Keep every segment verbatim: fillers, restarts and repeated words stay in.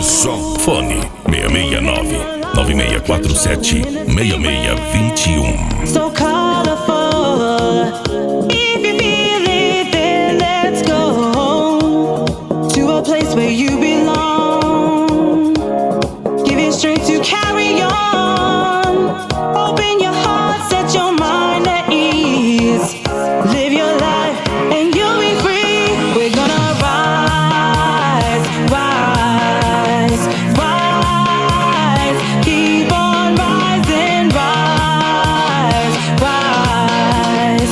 som. Fone seis seis nove, nove seis quatro sete, seis seis dois um. So colorful. If you feel it, then let's go to a place where you belong. Give it strength to carry on. Open your heart, set your mind at ease. Live your life and you'll be free. We're gonna rise, rise, rise. Keep on rising, rise, rise,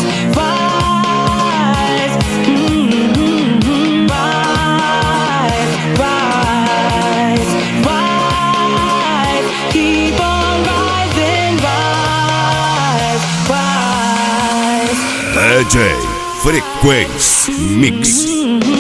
rise. Mm-hmm. Rise, rise, rise. Keep on rising, rise, rise. D J Frequência Mix.